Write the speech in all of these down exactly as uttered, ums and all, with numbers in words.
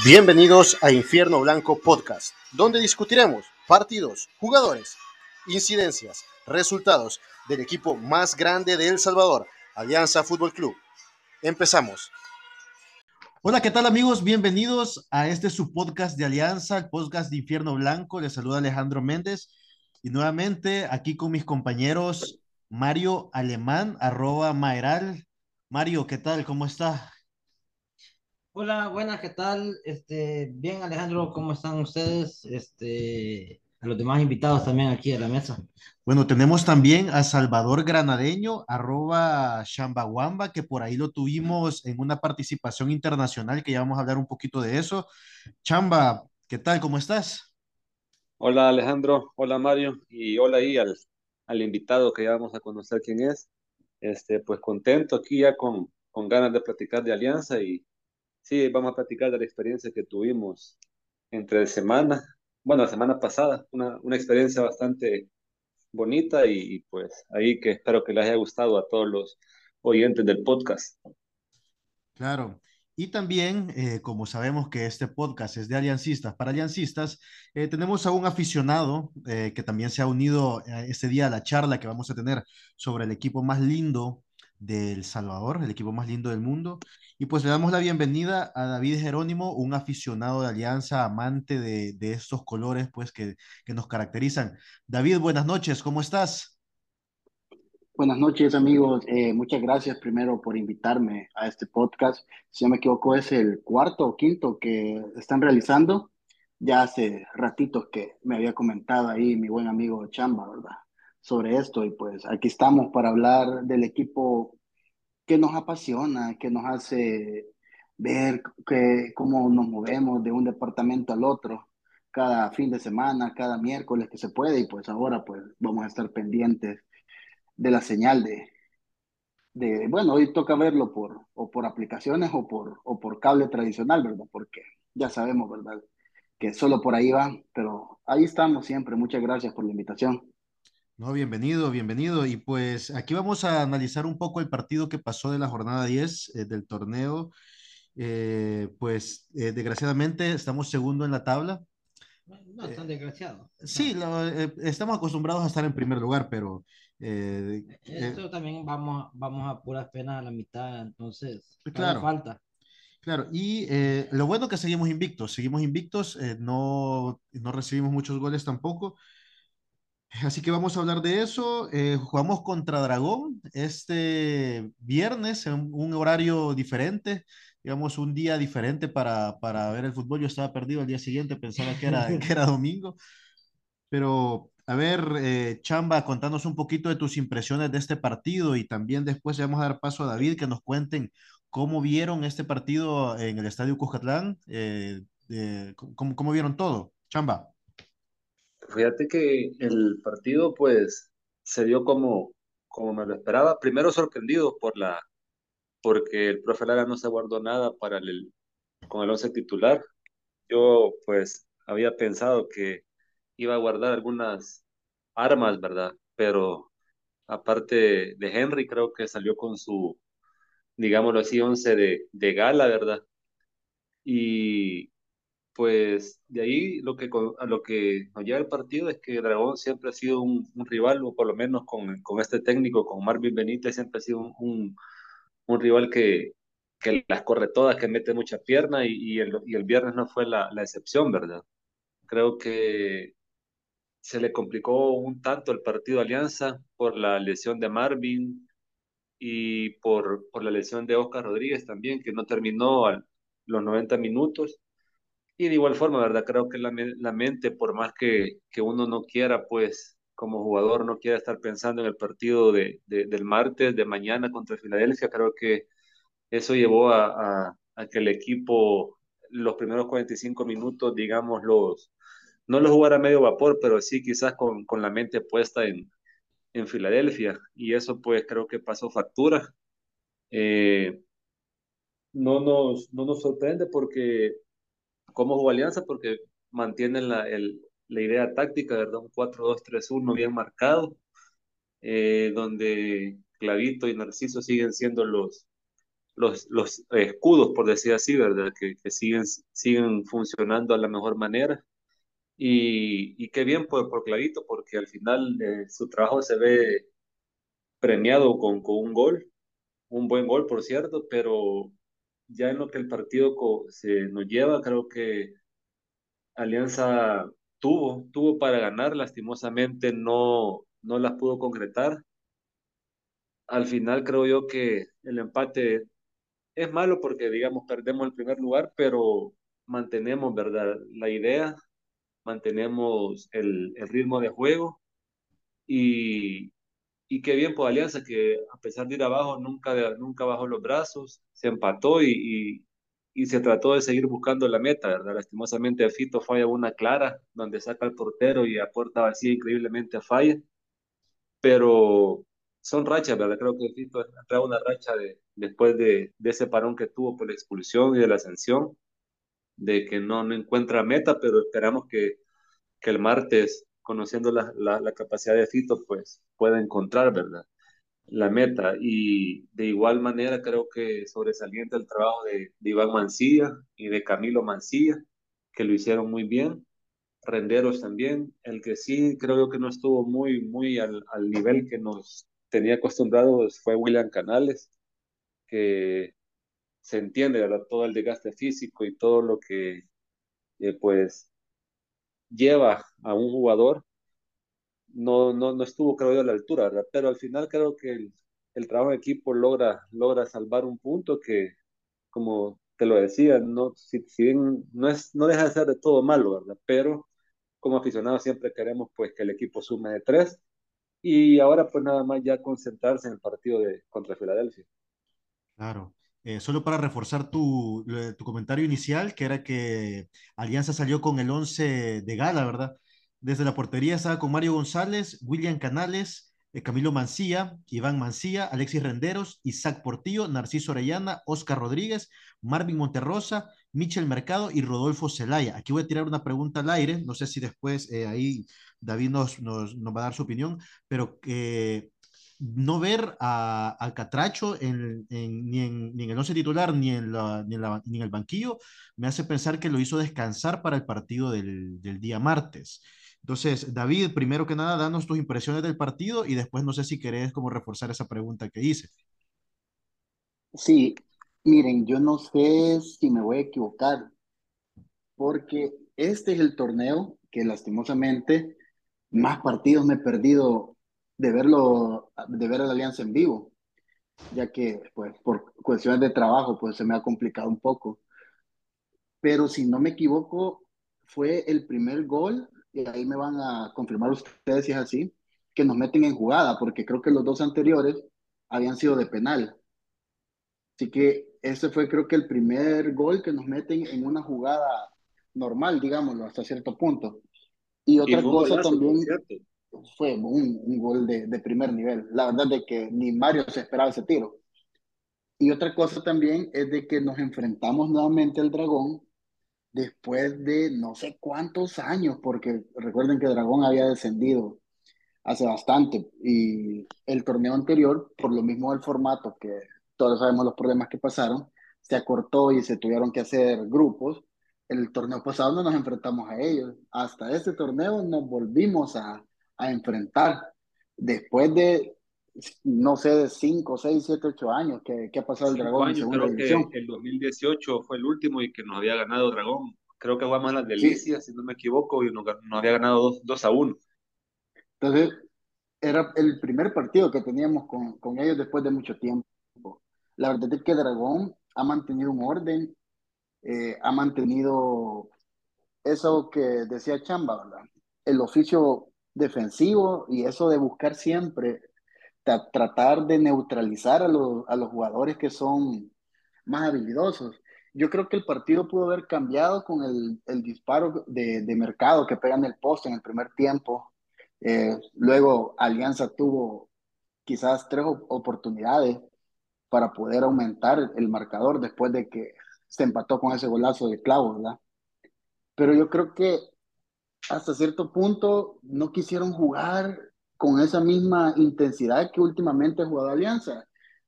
Bienvenidos a Infierno Blanco Podcast, donde discutiremos partidos, jugadores, incidencias, resultados del equipo más grande de El Salvador, Alianza Fútbol Club. Empezamos. Hola, ¿qué tal amigos? Bienvenidos a este su podcast de Alianza, el podcast de Infierno Blanco. Les saluda Alejandro Méndez y nuevamente aquí con mis compañeros Mario Alemán, arroba Maeral. Mario, ¿qué tal? ¿Cómo está? Hola, buenas, ¿qué tal? Este, bien, Alejandro, ¿cómo están ustedes? Este, a los demás invitados también aquí a la mesa. Bueno, tenemos también a Salvador Granadeño, arroba Shambawamba, que por ahí lo tuvimos en una participación internacional, que ya vamos a hablar un poquito de eso. Chamba, ¿qué tal? ¿Cómo estás? Hola Alejandro, hola Mario y hola ahí al, al invitado que ya vamos a conocer quién es. Este, pues contento aquí ya con, con ganas de platicar de Alianza y sí, vamos a platicar de la experiencia que tuvimos entre semana, bueno, la semana pasada, una, una experiencia bastante bonita y, y, pues ahí que espero que les haya gustado a todos los oyentes del podcast. Claro. Y también, eh, como sabemos que este podcast es de aliancistas para aliancistas, eh, tenemos a un aficionado eh, que también se ha unido eh, este día a la charla que vamos a tener sobre el equipo más lindo del Salvador, el equipo más lindo del mundo. Y pues le damos la bienvenida a David Jerónimo, un aficionado de Alianza, amante de, de estos colores pues que, que nos caracterizan. David, buenas noches, ¿cómo estás? Buenas noches, amigos. Eh, muchas gracias primero por invitarme a este podcast. Si no me equivoco, es el cuarto o quinto que están realizando. Ya hace ratitos que me había comentado ahí mi buen amigo Chamba, ¿verdad? Sobre esto. Y pues aquí estamos para hablar del equipo que nos apasiona, que nos hace ver que, cómo nos movemos de un departamento al otro cada fin de semana, cada miércoles que se puede. Y pues ahora pues vamos a estar pendientes de la señal de, de, bueno, hoy toca verlo por, o por aplicaciones o por, o por cable tradicional, ¿verdad? Porque ya sabemos, ¿verdad? Que solo por ahí va, pero ahí estamos siempre. Muchas gracias por la invitación. No, bienvenido, bienvenido. Y pues aquí vamos a analizar un poco el partido que pasó de la jornada diez eh, del torneo. Eh, pues eh, desgraciadamente estamos segundo en la tabla. No, no es Eh, tan desgraciado. sí, No. lo- eh, estamos acostumbrados a estar en primer lugar, pero eh, eh, Esto también vamos, vamos a puras penas a la mitad, entonces todavía claro, falta. claro. Y eh, lo bueno que seguimos invictos, seguimos invictos, eh, no, no recibimos muchos goles tampoco. Así que vamos a hablar de eso. Eh, jugamos contra Dragón este viernes en un horario diferente, digamos un día diferente para, para ver el fútbol. Yo estaba perdido el día siguiente, pensaba que era, que era domingo. Pero a ver, eh, Chamba, contanos un poquito de tus impresiones de este partido y también después le vamos a dar paso a David que nos cuenten cómo vieron este partido en el Estadio Cuscatlán, eh, eh, cómo, cómo vieron todo. Chamba. Fíjate que el partido pues se dio como, como me lo esperaba. Primero sorprendido por la porque el profe Lara no se guardó nada para el, con el once titular. Yo pues había pensado que iba a guardar algunas armas, ¿verdad? Pero aparte de Henry, creo que salió con su, digámoslo así, once de, de gala, ¿verdad? Y pues de ahí lo que, con- a lo que nos lleva el partido es que Dragón siempre ha sido un, un rival, o por lo menos con, con este técnico, con Marvin Benítez, siempre ha sido un, un un rival que, que las corre todas, que mete mucha pierna y, y, el, y el viernes no fue la, la excepción, ¿verdad? Creo que se le complicó un tanto el partido de Alianza por la lesión de Marvin y por, por la lesión de Oscar Rodríguez también, que no terminó a los noventa minutos. Y de igual forma, ¿verdad? Creo que la, la mente, por más que, que uno no quiera, pues como jugador no quiera estar pensando en el partido de, de, del martes, de mañana contra Filadelfia, creo que eso llevó a, a, a que el equipo, los primeros cuarenta y cinco minutos, digamos, los, no los jugara a medio vapor, pero sí quizás con, con la mente puesta en, en Filadelfia. Y eso pues creo que pasó factura. Eh, no, nos, no nos sorprende porque, ¿cómo jugó Alianza? Porque mantienen la, el, la idea táctica, ¿verdad? Un cuatro dos tres uno bien marcado, eh, donde Clavito y Narciso siguen siendo los los, los eh, escudos, por decir así, ¿verdad? Que, que siguen, siguen funcionando a la mejor manera. Y, y qué bien por, por Clarito, porque al final eh, su trabajo se ve premiado con, con un gol, un buen gol, por cierto, pero ya en lo que el partido co- se nos lleva, creo que Alianza tuvo, tuvo para ganar, lastimosamente no, no las pudo concretar. Al final creo yo que el empate es malo porque, digamos, perdemos el primer lugar, pero mantenemos, ¿verdad? La idea, mantenemos el, el ritmo de juego y, y qué bien por Alianza que a pesar de ir abajo nunca, nunca bajó los brazos, se empató y, y, y se trató de seguir buscando la meta, ¿verdad? Lastimosamente Fito falla una clara donde saca el portero y a puerta vacía increíblemente falla, pero son rachas, ¿verdad? Creo que Fito entraba una racha de, después de, de ese parón que tuvo por la expulsión y de la ascensión, de que no, no encuentra meta, pero esperamos que, que el martes, conociendo la, la, la capacidad de Fito, pues pueda encontrar, ¿verdad? La meta. Y de igual manera creo que sobresaliente el trabajo de, de Iván Mancilla y de Camilo Mancilla, que lo hicieron muy bien. Renderos también. El que sí creo yo que no estuvo muy, muy al, al nivel que nos tenía acostumbrados fue William Canales, que se entiende, ¿verdad? Todo el desgaste físico y todo lo que eh, pues lleva a un jugador, no, no, no estuvo creo yo a la altura, ¿verdad? Pero al final creo que el, el trabajo de equipo logra, logra salvar un punto que, como te lo decía, no, si, si bien no, es, no deja de ser de todo malo, ¿verdad? Pero como aficionados siempre queremos pues que el equipo sume de tres y ahora pues nada más ya concentrarse en el partido de contra Filadelfia. Claro. Eh, solo para reforzar tu, lo- tu comentario inicial, que era que Alianza salió con el once de gala, ¿verdad? Desde la portería estaba con Mario González, William Canales, eh, Camilo Mancía, Iván Mancía, Alexis Renderos, Isaac Portillo, Narciso Orellana, Oscar Rodríguez, Marvin Monterrosa, Michel Mercado y Rodolfo Zelaya. Aquí voy a tirar una pregunta al aire, no sé si después eh, ahí David nos, nos, nos va a dar su opinión, pero que no ver a, a Catracho en, en, ni, en, ni en el once titular ni en, la, ni, en la, ni en el banquillo me hace pensar que lo hizo descansar para el partido del, del día martes. Entonces, David, primero que nada, danos tus impresiones del partido y después no sé si querés como reforzar esa pregunta que hice. Sí, miren, yo no sé si me voy a equivocar, porque este es el torneo que lastimosamente más partidos me he perdido de verlo, de ver a la Alianza en vivo, ya que pues por cuestiones de trabajo pues se me ha complicado un poco. Pero si no me equivoco, fue el primer gol, y ahí me van a confirmar ustedes si es así, que nos meten en jugada, porque creo que los dos anteriores habían sido de penal. Así que ese fue creo que el primer gol que nos meten en una jugada normal, digámoslo, hasta cierto punto. Y Y otra fue un cosa golazo, por también cierto. fue un, un gol de, de primer nivel. La verdad de que ni Mario se esperaba ese tiro. Y otra cosa también es de que nos enfrentamos nuevamente al Dragón después de no sé cuántos años, porque recuerden que Dragón había descendido hace bastante y el torneo anterior, por lo mismo del formato, que todos sabemos los problemas que pasaron, se acortó y se tuvieron que hacer grupos. El torneo pasado no nos enfrentamos a ellos. Hasta este torneo nos volvimos a, a enfrentar. Después de, no sé, de cinco, seis, siete, ocho años que, que ha pasado el Cinco Dragón en años, segunda creo que división. el dos mil dieciocho fue el último y que nos había ganado Dragón. Creo que jugamos las Sí, delicias, si no me equivoco, y nos, nos había ganado dos dos a uno. entonces era el primer partido que teníamos con, con ellos después de mucho tiempo. La verdad es que Dragón ha mantenido un orden, eh, ha mantenido eso que decía Chamba, ¿verdad? El oficio defensivo y eso de buscar siempre, tra- tratar de neutralizar a los, a los jugadores que son más habilidosos. Yo creo que el partido pudo haber cambiado con el, el disparo de, de Mercado que pega en el poste en el primer tiempo. Eh, luego Alianza tuvo quizás tres op- oportunidades para poder aumentar el marcador después de que se empató con ese golazo de Clavo, ¿verdad? Pero yo creo que hasta cierto punto no quisieron jugar con esa misma intensidad que últimamente ha jugado Alianza.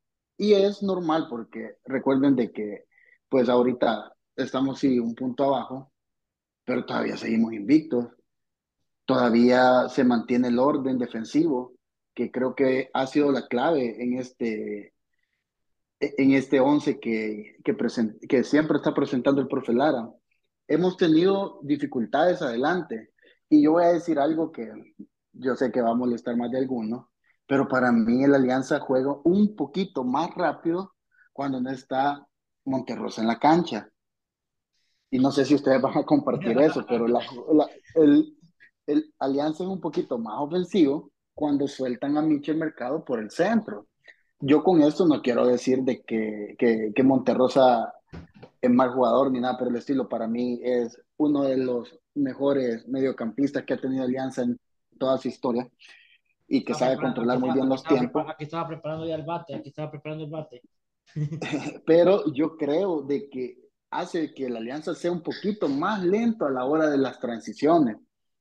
Y es normal porque recuerden de que pues ahorita estamos sí un punto abajo, pero todavía seguimos invictos, todavía se mantiene el orden defensivo, que creo que ha sido la clave en este, en este once que, que, present, que siempre está presentando el profe Lara. Hemos tenido dificultades adelante y yo voy a decir algo que yo sé que va a molestar más de alguno, pero para mí el Alianza juega un poquito más rápido cuando no está Monterrosa en la cancha. Y no sé si ustedes van a compartir eso, pero la, la- el, el Alianza es un poquito más ofensivo cuando sueltan a Michel Mercado por el centro. Yo con esto no quiero decir de que, que, que Monterrosa es mal jugador ni nada por el estilo. Para mí es uno de los mejores mediocampistas que ha tenido Alianza en toda su historia y que Estaba sabe preparando, aquí controlar muy estaba, bien aquí los estaba prepa- tiempos. aquí estaba preparando ya el bate, aquí estaba preparando el bate. Pero yo creo de que hace que la Alianza sea un poquito más lento a la hora de las transiciones.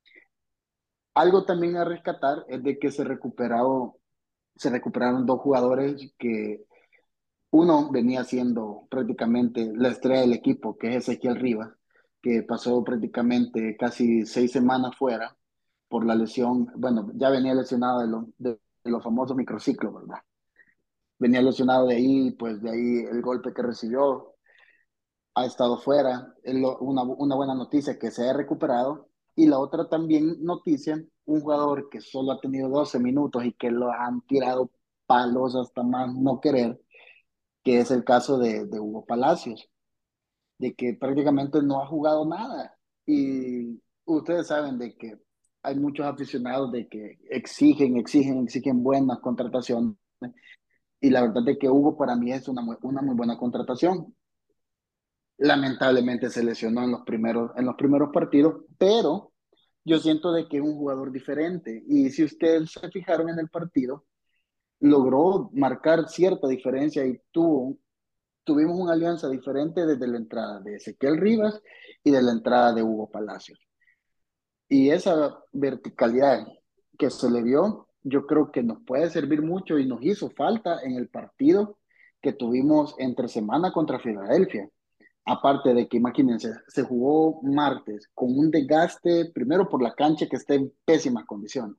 Algo también a rescatar es de que se recuperado, se recuperaron dos jugadores que uno venía siendo prácticamente la estrella del equipo, que es Ezequiel Rivas, que pasó prácticamente casi seis semanas fuera por la lesión, bueno, ya venía lesionado de, lo- de, de los famosos microciclos, ¿verdad? Venía lesionado de ahí, pues de ahí el golpe que recibió, ha estado fuera, es lo- una, una buena noticia que se haya recuperado, y la otra también noticia, un jugador que solo ha tenido doce minutos y que lo han tirado palos hasta más no querer, que es el caso de, de Hugo Palacios, de que prácticamente no ha jugado nada. Y ustedes saben de que hay muchos aficionados de que exigen, exigen, exigen buenas contrataciones. Y la verdad es que Hugo para mí es una muy, una muy buena contratación. Lamentablemente se lesionó en los primeros, en los primeros partidos, pero yo siento de que es un jugador diferente. Y si ustedes se fijaron en el partido, logró marcar cierta diferencia y tuvo tuvimos una alianza diferente desde la entrada de Ezequiel Rivas y de la entrada de Hugo Palacios. Y esa verticalidad que se le vio, yo creo que nos puede servir mucho y nos hizo falta en el partido que tuvimos entre semana contra Filadelfia. Aparte de que, imagínense, se jugó martes con un desgaste, primero por la cancha que está en pésimas condiciones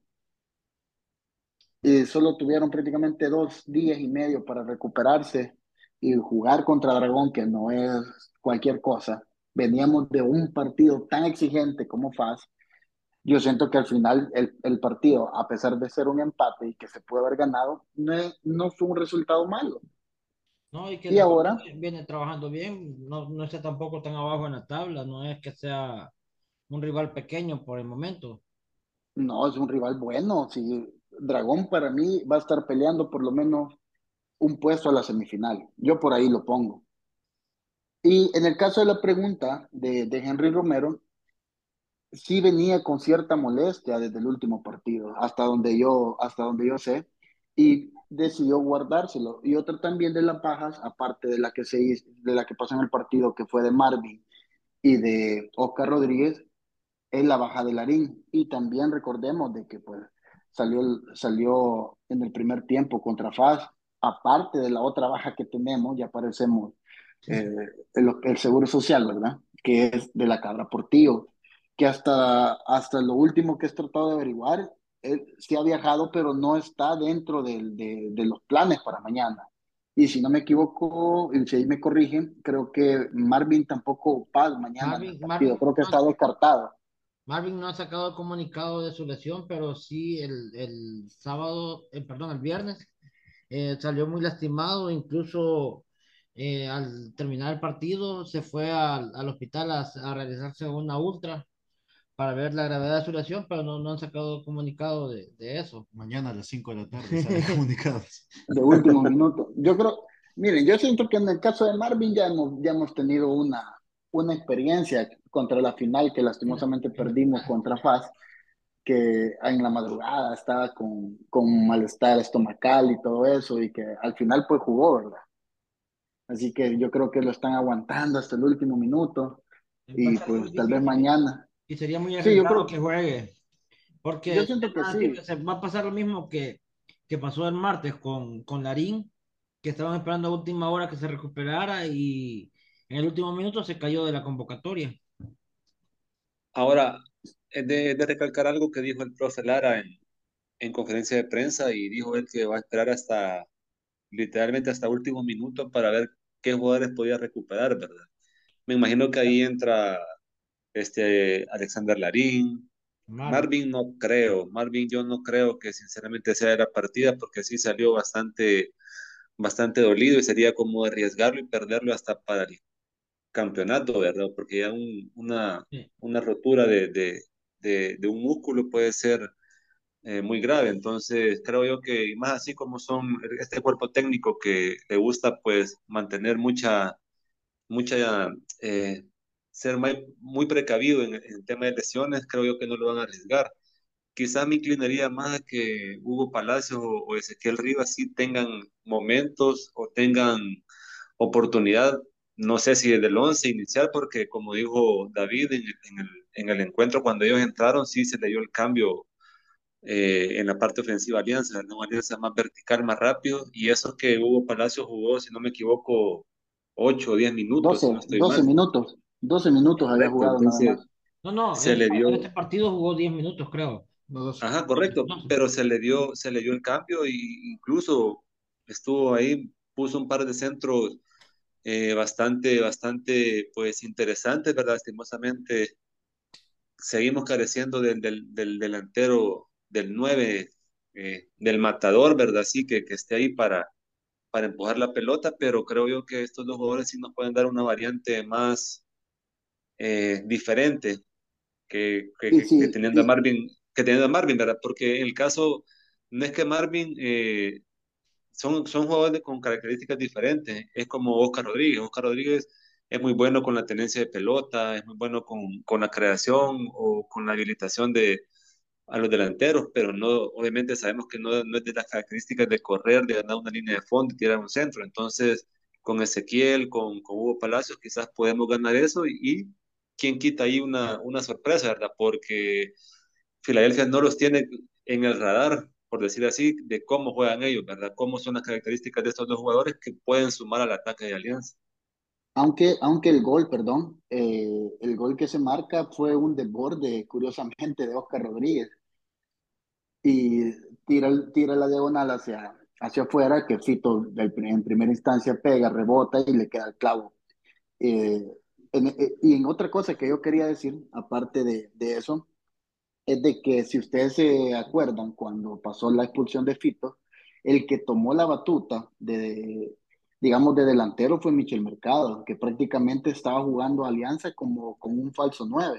y solo tuvieron prácticamente dos días y medio para recuperarse y jugar contra Dragón, que no es cualquier cosa. Veníamos de un partido tan exigente como F A S. Yo siento que al final el, el partido, a pesar de ser un empate y que se puede haber ganado, no, es- no fue un resultado malo. No, y que Y Dragón ahora, viene, viene trabajando bien, no, no está tampoco tan abajo en la tabla, no es que sea un rival pequeño por el momento. no, es un rival bueno. Si Dragón para mí va a estar peleando por lo menos un puesto a la semifinal. Yo por ahí lo pongo. Y en el caso de la pregunta de, de Henry Romero, sí venía con cierta molestia desde el último partido, hasta donde yo, hasta donde yo sé, y decidió guardárselo. Y otra también de las bajas, aparte de la que se hizo- de la que pasó en el partido, que fue de Marvin y de Oscar Rodríguez, es la baja de Larín. Y también recordemos de que pues salió, el- salió en el primer tiempo contra F A S, aparte de la otra baja que tenemos, ya aparecemos eh, el, el Seguro Social, ¿verdad? Que es de la Cabra Portillo, que hasta, hasta lo último que he tratado de averiguar, él sí ha viajado, pero no está dentro del- de, de los planes para mañana. Y si no me equivoco, y si ahí me corrigen, creo que Marvin tampoco va mañana en el Marvin, partido, Marvin, creo que no, está descartado. Marvin no ha sacado el comunicado de su lesión, pero sí el, el sábado, eh, perdón, el viernes eh, salió muy lastimado, incluso eh, al terminar el partido se fue al, al hospital a, a realizarse una ultra para ver la gravedad de su lesión, pero no, no han sacado comunicado de, de eso. Mañana a las cinco de la tarde salen comunicados. De último minuto. Yo creo, miren, yo siento que en el caso de Marvin ya hemos, ya hemos tenido una, una experiencia contra la final que lastimosamente perdimos contra F A S, que en la madrugada estaba con, con malestar estomacal y todo eso, y que al final pues jugó, ¿verdad? Así que yo creo que lo están aguantando hasta el último minuto Va a y ser muy pues tal vez difícil mañana. y sería muy Sí, yo arriesgado creo, que juegue, yo porque siento que nada sirve, sí. se va a pasar lo mismo que, que pasó el martes con, con Larín, que estaban esperando a última hora que se recuperara y en el último minuto se cayó de la convocatoria. Ahora, es de, de recalcar algo que dijo el profe Lara en, en conferencia de prensa y dijo él que va a esperar hasta, literalmente hasta último minuto para ver qué jugadores podía recuperar, ¿verdad? Me imagino que ahí entra este Alexander Larín. Marvin. Marvin no creo, Marvin yo no creo que sinceramente sea de la partida porque sí salió bastante, bastante dolido y sería como arriesgarlo y perderlo hasta para el campeonato, ¿verdad? Porque ya un- una, Sí. una rotura de, de, de, de un músculo puede ser eh, muy grave. Entonces, creo yo que, y más así como son este cuerpo técnico que le gusta pues mantener mucha, mucha, eh, ser muy, muy precavido en, en el tema de lesiones, creo yo que no lo van a arriesgar. Quizás me inclinaría más a que Hugo Palacios o, o Ezequiel Rivas sí tengan momentos o tengan oportunidad, no sé si desde el once inicial, porque como dijo David en, en el, en el encuentro cuando ellos entraron, sí se le dio el cambio eh, en la parte ofensiva Alianza, ¿no? Alianza más vertical, más rápido, y eso que Hugo Palacio jugó, si no me equivoco, ocho o diez minutos, doce si no estoy doce mal. minutos, doce minutos había Correcto, jugado nada entonces más. No, no, en se este, le en dio, este partido jugó diez minutos, creo. No, dos. ajá, doce, correcto, doce. pero se le dio, se le dio el cambio y incluso estuvo ahí, puso un par de centros eh, bastante, bastante, pues interesantes, ¿verdad? Lastimosamente seguimos careciendo del, del, del delantero, del nueve, eh, del matador, ¿verdad? Sí, que, que esté ahí para, para empujar la pelota, pero creo yo que estos dos jugadores sí nos pueden dar una variante más eh, diferente que, que, Y que, que sí, teniendo a y, Marvin, que teniendo a Marvin, ¿verdad? Porque en el caso, no es que Marvin eh, son, son jugadores con características diferentes. Es como Oscar Rodríguez. Oscar Rodríguez es muy bueno con la tenencia de pelota, es muy bueno con, con la creación o con la habilitación de a los delanteros, pero no, obviamente sabemos que no, no es de las características de correr, de ganar una línea de fondo y tirar un centro. Entonces, con Ezequiel, con, con Hugo Palacios, quizás podemos ganar eso y, y quién quita ahí una, una sorpresa, ¿verdad? Porque Filadelfia no los tiene en el radar, por decir así, de cómo juegan ellos, ¿verdad? Cómo son las características de estos dos jugadores que pueden sumar al ataque de Alianza. aunque, aunque el gol, perdón, eh, el gol que se marca fue un desborde, curiosamente, de Oscar Rodríguez. Y tira, tira la diagonal hacia, hacia afuera, que Fito del- en primera instancia pega, rebota y le queda el clavo. Eh, en- eh, y en otra cosa que yo quería decir, aparte de, de eso, es de que si ustedes se acuerdan, cuando pasó la expulsión de Fito, el que tomó la batuta de, digamos, de delantero fue Michel Mercado, que prácticamente estaba jugando Alianza como, como un falso nueve.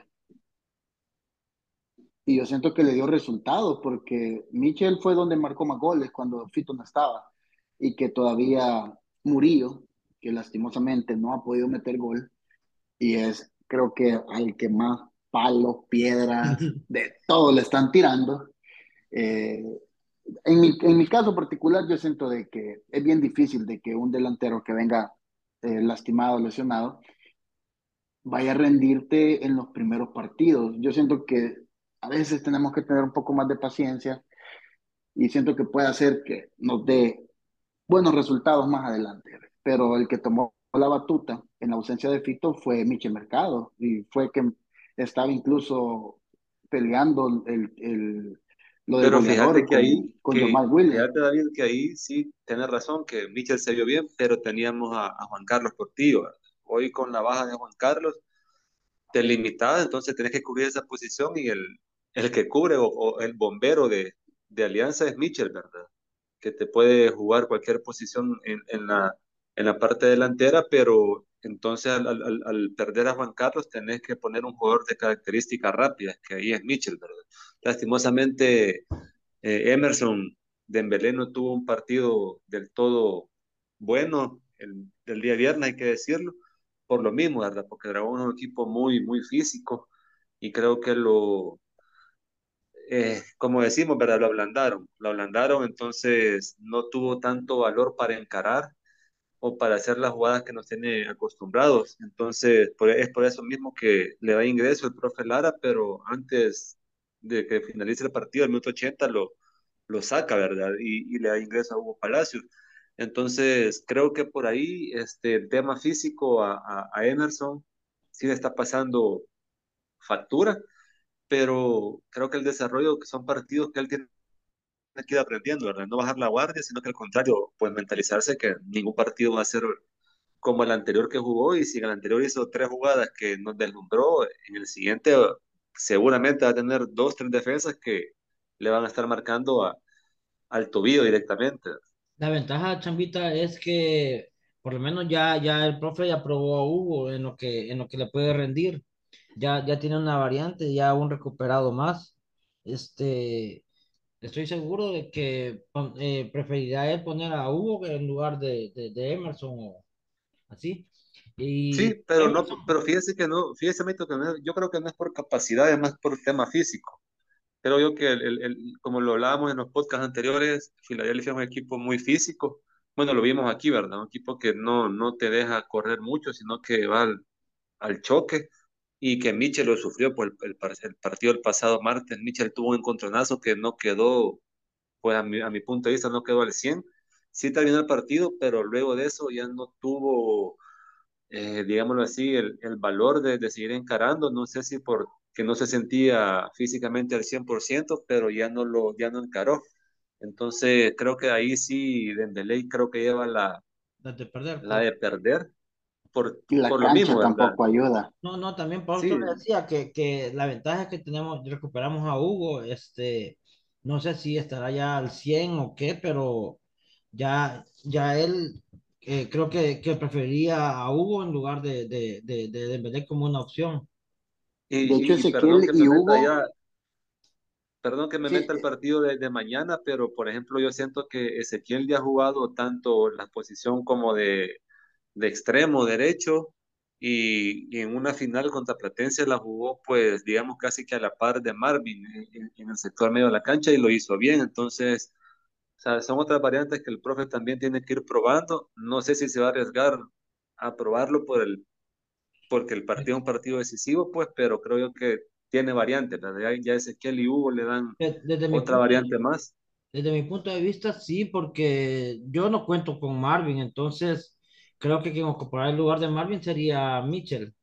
Y yo siento que le dio resultados porque Michel fue donde marcó más goles cuando Fito no estaba y que todavía Murillo, que lastimosamente no ha podido meter gol y es creo que al que más palos, piedras, de todo le están tirando. Eh, en mi, en mi caso particular yo siento de que es bien difícil de que un delantero que venga eh, lastimado, lesionado, vaya a rendirte en los primeros partidos. Yo siento que a veces tenemos que tener un poco más de paciencia y siento que puede hacer que nos dé buenos resultados más adelante. Pero el que tomó la batuta en la ausencia de Fito fue Michel Mercado y fue que estaba incluso peleando el, el- lo del Pero fíjate goleador que ahí, con, con que, Jamal Williams. fíjate David, que ahí sí tienes razón, que Mitchell se vio bien, pero teníamos a, a Juan Carlos Portillo. ¿Verdad? Hoy con la baja de Juan Carlos, te limitabas, entonces tenés que cubrir esa posición y el, el que cubre o, o el bombero de, de Alianza es Mitchell, ¿verdad? Que te puede jugar cualquier posición en, en la, en la parte delantera, pero entonces al, al, al perder a Juan Carlos tenés que poner un jugador de características rápidas, que ahí es Mitchell, ¿verdad? Lastimosamente eh, Emerson Dembélé no tuvo un partido del todo bueno el, el día viernes, hay que decirlo, por lo mismo, ¿verdad? Porque Dragón es un equipo muy, muy físico y creo que lo, eh, como decimos, ¿verdad? Lo ablandaron, lo ablandaron, entonces no tuvo tanto valor para encarar o para hacer las jugadas que nos tiene acostumbrados. Entonces, por- es por eso mismo que le da ingreso el profe Lara, pero antes de que finalice el partido, el minuto ochenta lo, lo saca, ¿verdad? Y, y le da ingreso a Hugo Palacios. Entonces, creo que por ahí este, el tema físico a, a, a Emerson sí le está pasando factura, pero creo que el desarrollo, que son partidos que él tiene que ir aprendiendo, ¿verdad? No bajar la guardia, sino que al contrario, pues mentalizarse que ningún partido va a ser como el anterior que jugó, y si en el anterior hizo tres jugadas que nos deslumbró, en el siguiente seguramente va a tener dos, tres defensas que le van a estar marcando a, al tobillo directamente. La ventaja, Chambita, es que por lo menos ya, ya el profe ya probó a Hugo en lo que, en lo que le puede rendir. Ya, ya tiene una variante, ya un recuperado más. Este, estoy seguro de que pon- eh, preferiría él poner a Hugo en lugar de, de, de Emerson o así. Sí, Y pero no, Emerson, pero fíjese que no, fíjese, Mito, que no- yo creo que no es por capacidad, es más por tema físico. Creo yo que, el, el- el- como lo hablábamos en los podcasts anteriores, Filadelfia es un equipo muy físico. Bueno, lo vimos aquí, ¿verdad? Un equipo que no, no te deja correr mucho, sino que va al, al choque, y que Mitchell lo sufrió por el, el par- el partido del pasado martes. Mitchell tuvo un encontronazo que no quedó, pues a mi, a mi punto de vista, no quedó al cien. Sí terminó el partido, pero luego de eso ya no tuvo, eh, digámoslo así, el, el valor de, de seguir encarando. No sé si por que no se sentía físicamente al cien por ciento, pero ya no lo, ya no encaró. Entonces, creo que ahí sí, Dembélé creo que lleva la, las de perder, la pues. de perder por, Y la por lo mismo, cancha ¿verdad? tampoco ayuda. No, no, también por eso Sí, le decía que, que la ventaja es que tenemos, recuperamos a Hugo, este, no sé si estará ya al cien o qué, pero ya, ya él eh, creo que, que preferiría a Hugo en lugar de, de, de, de Dembélé como una opción. De hecho, y, y, y perdón Ezequiel que me y meta Hugo, ya, perdón que me sí, meta el partido de, de mañana, pero por ejemplo yo siento que Ezequiel ya ha jugado tanto la posición como de, de extremo derecho, y, y en una final contra Platense la jugó pues digamos casi que a la par de Marvin en, en- en el sector medio de la cancha, y lo hizo bien. Entonces, o sea, son otras variantes que el profe también tiene que ir probando. No sé si se va a arriesgar a probarlo por el porque el partido es un partido decisivo, pues, pero creo yo que tiene variantes, ¿verdad? Ya, ya Ezequiel y Hugo le dan De- Desde mi otra punto, variante más. desde mi punto de vista, sí, porque yo no cuento con Marvin, entonces creo que quien ocupará el lugar de Marvin sería Mitchell.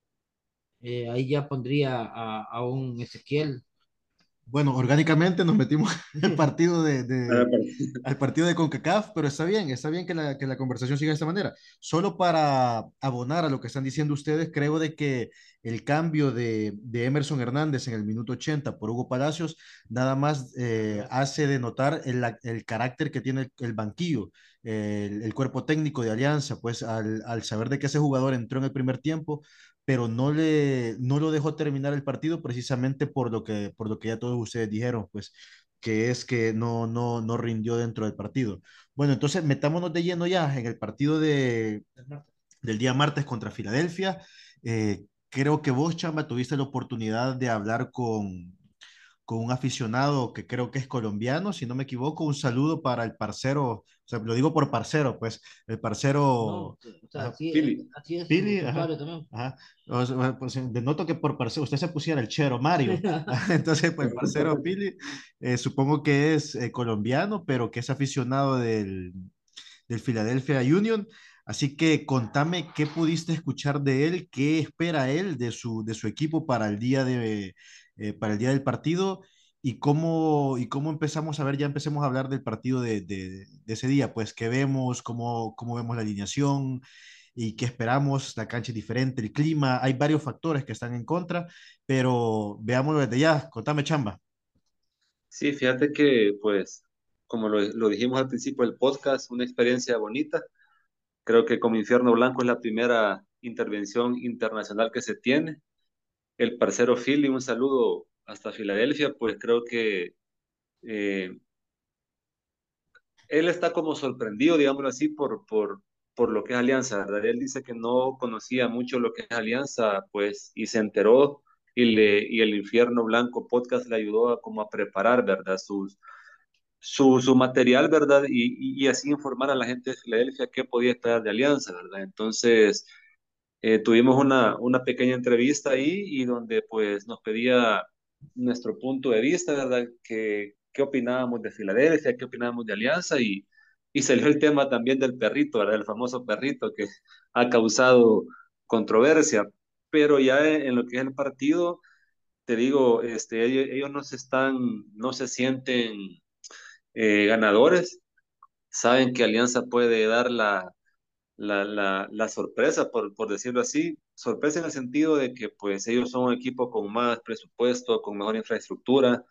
Eh, ahí ya pondría a, a un Ezequiel. Bueno, orgánicamente nos metimos al partido de, Ah, de- pero- al partido de CONCACAF, pero está bien, está bien que la, que la conversación siga de esta manera. Solo para abonar a lo que están diciendo ustedes, creo de que el cambio de, de Emerson Hernández en el minuto ochenta por Hugo Palacios nada más eh, hace denotar el, el carácter que tiene el, el banquillo, el, el cuerpo técnico de Alianza, pues al, al saber de que ese jugador entró en el primer tiempo, pero no le, no lo dejó terminar el partido precisamente por lo que, por lo que ya todos ustedes dijeron, pues, que es que no, no, no rindió dentro del partido. Bueno, entonces metámonos de lleno ya en el partido de, del día martes contra Filadelfia. Eh, creo que vos, Chamba, tuviste la oportunidad de hablar con, con un aficionado que creo que es colombiano, si no me equivoco. Un saludo para el parcero, o sea, lo digo por parcero, pues, el No, parcero, o sea, ajá, así, eh, Philly. así es su Pili, ajá, usuario también. ajá. O sea, pues, denoto que por parcero, usted se pusiera el chero Mario. Entonces, pues, el parcero Pili, eh, supongo que es eh, colombiano, pero que es aficionado del, del Philadelphia Union. Así que contame qué pudiste escuchar de él, qué espera él de su, de su equipo para el día de, eh, para el día del partido, y cómo, y cómo empezamos a ver, ya empecemos a hablar del partido de, de, de ese día, pues qué vemos, cómo, cómo vemos la alineación y qué esperamos. La cancha es diferente, el clima, hay varios factores que están en contra, pero veámoslo desde ya. Contame, Chamba. Sí, fíjate que, pues, como lo, lo dijimos al principio del podcast, una experiencia bonita. Creo que como Infierno Blanco es la primera intervención internacional que se tiene. El parcero Philly, un saludo hasta Filadelfia, pues creo que eh, él está como sorprendido, digámoslo así, por, por, por lo que es Alianza, ¿verdad? Él dice que no conocía mucho lo que es Alianza, pues, y se enteró, y, le, y el Infierno Blanco podcast le ayudó a como a preparar, ¿verdad? Sus, su, su material, ¿verdad? Y, y, y así informar a la gente de Filadelfia qué podía esperar de Alianza, ¿verdad? Entonces, eh, tuvimos una, una pequeña entrevista ahí, y donde pues nos pedía nuestro punto de vista, ¿verdad? Que, qué opinábamos de Filadelfia, qué opinábamos de Alianza, y y salió el tema también del perrito, ¿verdad? El famoso perrito que ha causado controversia, pero ya en, en lo que es el partido, te digo, este, ellos, ellos no se están, no se sienten eh, ganadores, saben que Alianza puede dar la, la, la, la sorpresa, por, por decirlo así, sorpresa en el sentido de que pues ellos son un equipo con más presupuesto, con mejor infraestructura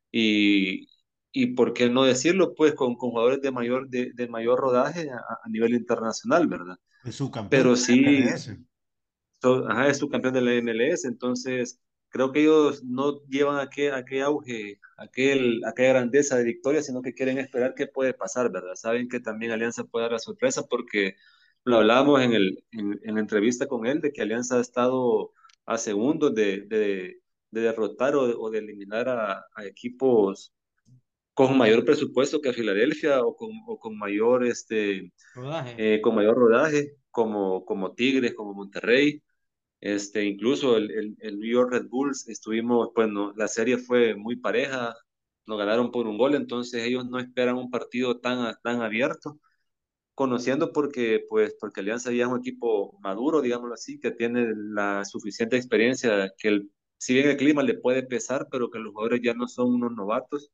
y, y por qué no decirlo, pues con, con jugadores de mayor, de, de mayor rodaje a, a nivel internacional, ¿verdad? Es subcampeón Pero de la sí, M L S. so- ajá, es su campeón de la M L S, entonces creo que ellos no llevan aquel, aquel auge, aquel, aquella grandeza de victoria, sino que quieren esperar qué puede pasar, ¿verdad? Saben que también Alianza puede dar la sorpresa porque lo hablábamos en, el, en, en la entrevista con él, de que Alianza ha estado a segundos de, de, de derrotar o, o de eliminar a, a equipos con mayor presupuesto que Filadelfia o con, o con mayor este, Rodaje. eh, con mayor rodaje, como, como Tigres, como Monterrey. Este, incluso el, el, el New York Red Bulls, estuvimos, bueno, la serie fue muy pareja, nos ganaron por un gol, entonces ellos no esperan un partido tan, tan abierto, conociendo porque, pues, porque Alianza ya es un equipo maduro, digámoslo así, que tiene la suficiente experiencia, que el, si bien el clima le puede pesar, pero que los jugadores ya no son unos novatos,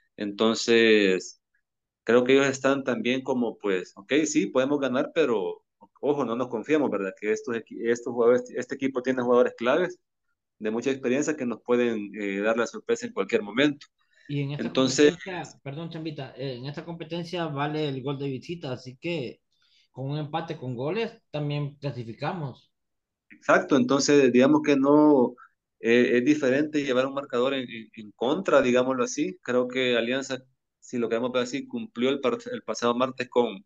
entonces creo que ellos están también como, pues, ok, sí, podemos ganar, pero ojo, no nos confiamos, ¿verdad? Que estos, equi- estos jugadores, este equipo tiene jugadores claves de mucha experiencia que nos pueden eh, dar la sorpresa en cualquier momento. Y en esta Entonces, competencia, perdón, Chambita, eh, en esta competencia vale el gol de visita, así que con un empate con goles también clasificamos. exacto, entonces digamos que no eh, es diferente llevar un marcador en, en- en contra, digámoslo así. Creo que Alianza, si lo queremos ver así, cumplió el, par- el pasado martes con,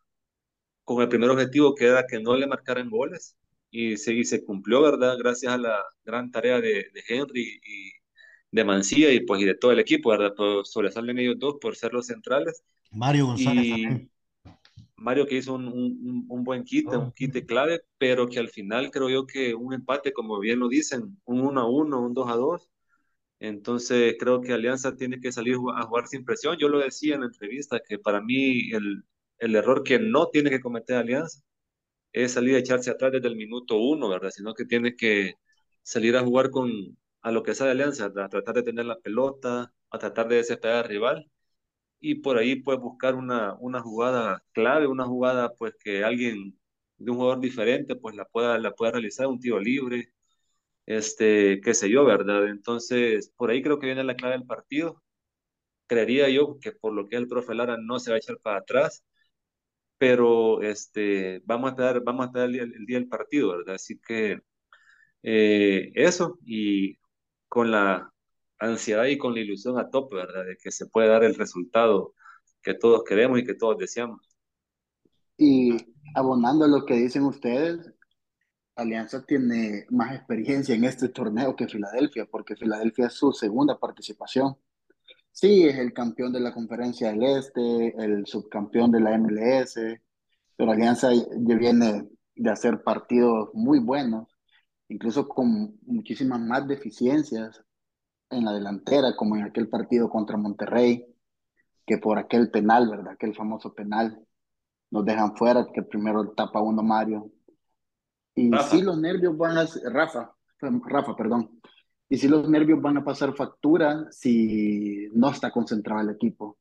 con el primer objetivo que era que no le marcaran goles y se, y se cumplió, ¿verdad? Gracias a la gran tarea de, de Henry y de Mancilla y pues y de todo el equipo, ¿verdad? Pues sobresalen ellos dos por ser los centrales Mario González y también. Mario que hizo un, un, un buen quite, un quite clave, pero que al final creo yo que un empate, como bien lo dicen, un uno a uno, un dos a dos. Entonces creo que Alianza tiene que salir a jugar sin presión. Yo lo decía en la entrevista que para mí el, el error que no tiene que cometer Alianza es salir a echarse atrás desde el minuto uno, ¿verdad? Sino que tiene que salir a jugar con a lo que sabe Alianza, a tratar de tener la pelota, a tratar de desesperar al rival y por ahí pues buscar una, una jugada clave, una jugada pues que alguien de un jugador diferente pues la pueda, la pueda realizar, un tiro libre, este, qué sé yo, ¿verdad? Entonces, por ahí creo que viene la clave del partido. Creería yo que por lo que es el profe Lara no se va a echar para atrás, pero este, vamos a esperar, vamos a esperar el, día el día del partido, ¿verdad? Así que eh, eso, y con la ansiedad y con la ilusión a tope, ¿verdad? De que se puede dar el resultado que todos queremos y que todos deseamos. Y abonando a lo que dicen ustedes, Alianza tiene más experiencia en este torneo que Filadelfia, porque Filadelfia es su segunda participación. Sí, es el campeón de la Conferencia del Este, el subcampeón de la M L S, pero Alianza ya viene de hacer partidos muy buenos, incluso con muchísimas más deficiencias en la delantera, como en aquel partido contra Monterrey, que por aquel penal, ¿verdad? Aquel famoso penal, nos dejan fuera, que primero tapa uno Mario. Y sí, Rafa, los nervios van a, Rafa, Rafa, perdón. Y sí, los nervios van a pasar factura si no está concentrado el equipo.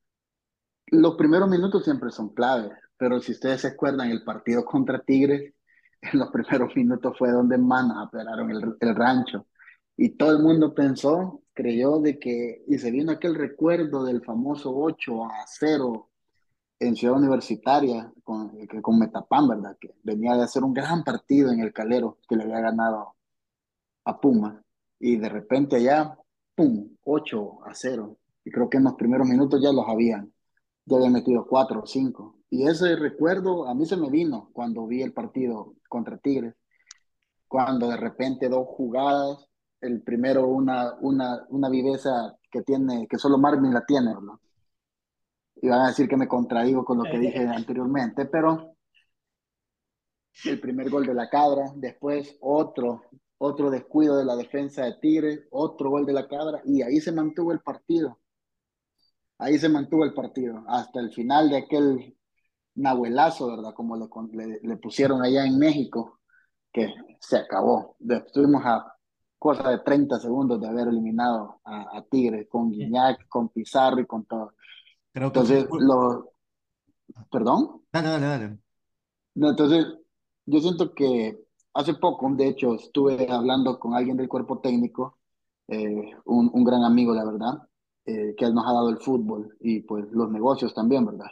Los primeros minutos siempre son claves, pero si ustedes se acuerdan, el partido contra Tigres, en los primeros minutos fue donde más nos apelaron el, el rancho. Y todo el mundo pensó, creyó de que, y se vino aquel recuerdo del famoso ocho a cero en Ciudad Universitaria con, que- con Metapán, ¿verdad? Que venía de hacer un gran partido en el Calero, que le había ganado a Puma. Y de repente ya, ¡pum!, ocho a cero. Y creo que en los primeros minutos ya los habían ya había metido cuatro o cinco. Y ese recuerdo a mí se me vino cuando vi el partido contra Tigres, cuando de repente dos jugadas, el primero una, una, una viveza que tiene, que solo Marvin la tiene, ¿no? Y van a decir que me contradigo con lo que dije anteriormente, pero el primer gol de la Cabra, después otro, otro descuido de la defensa de Tigres, otro gol de la Cabra, y ahí se mantuvo el partido. ahí se mantuvo el partido hasta el final de aquel nahuelazo, ¿verdad? Como le, le, le pusieron allá en México, que se acabó. Estuvimos a cosa de treinta segundos de haber eliminado a, a Tigres con Guiñac, con Pizarro y con todo. Creo que fue... Entonces, lo, perdón. Dale, dale, dale. No, entonces, yo siento que hace poco, de hecho, estuve hablando con alguien del cuerpo técnico, eh, un, un gran amigo, la verdad, eh, que él nos ha dado el fútbol y pues los negocios también, ¿verdad?